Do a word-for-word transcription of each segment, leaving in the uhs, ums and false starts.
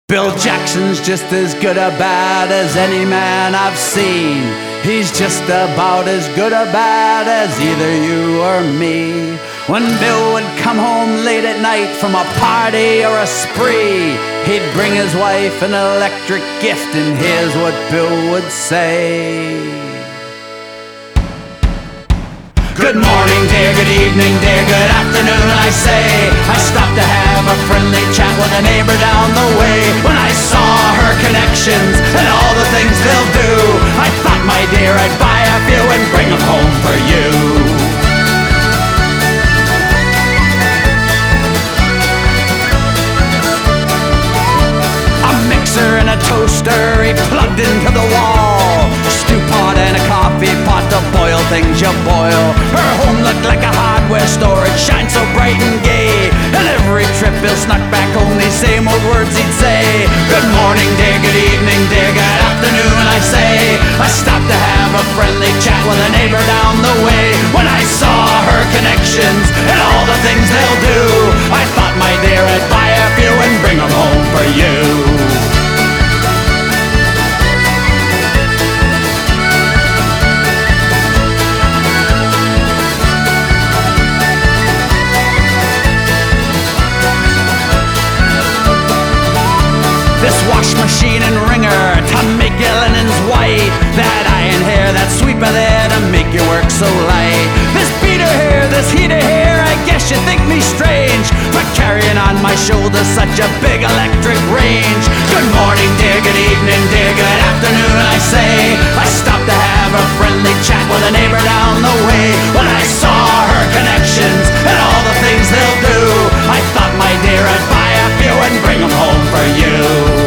Bill Jackson's just as good or bad as any man I've seen. He's just about as good or bad as either you or me. When Bill would come home late at night from a party or a spree, he'd bring his wife an electric gift, and here's what Bill would say. Good morning dear, good evening dear, good afternoon I say. I stopped to have a friendly chat with a neighbor down the way. When I saw her connections and all the things they'll do, I thought, my dear, I'd buy a few and bring them home for you. A mixer and a toaster he plugged into the wall, stew pot and a coffee pot to boil things you boil. Her home looked like a hardware store, it shined so bright and gay. And every trip Bill snuck back home, these same old words he'd say. Good morning dear, good evening dear, good afternoon I say. I stopped to have a friendly chat with a neighbor down the way. When I saw her connections and all the things they'll do, I thought, my dear, I'd buy a few and bring them home for you. This wash machine and wringer to make your linens white, that iron hair, that sweeper there to make your work so light. This beater here, this heater here, I guess you think me strange, but carrying on my shoulders such a big electric range. Good morning dear, good evening dear, good afternoon I say. I stopped to have a friendly chat with a neighbor down the way. When I saw her connections and all the things they'll do, I thought, my dear, I'd buy a few and bring them home for you.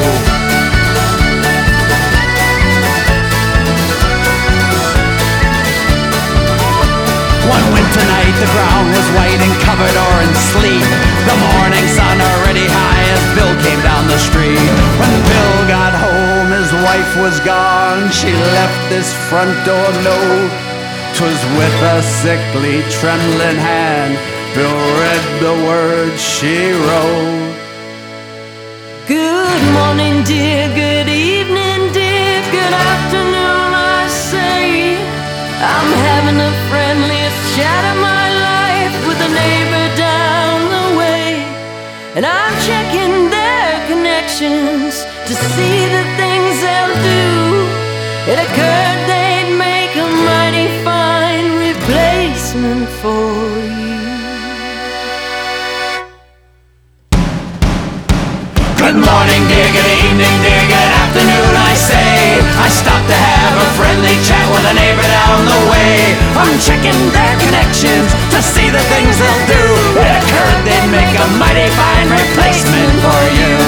One winter night the ground was white and covered or in sleep. The morning sun already high as Bill came down the street. When Bill got home his wife was gone. She left this front door note. 'Twas with a sickly trembling hand Bill read the words she wrote. Good morning dear, good evening dear, good afternoon I say. I'm having the friendliest chat of my life with a neighbor down the way. And I'm checking their connections to see the things they'll do. It occurred they'd make a mighty fine replacement for you. Good morning dear, good evening dear, good afternoon I say. I stopped to have a friendly chat with a neighbor down the way. I'm checking their connections to see the things they'll do. It occurred they'd make a mighty fine replacement for you.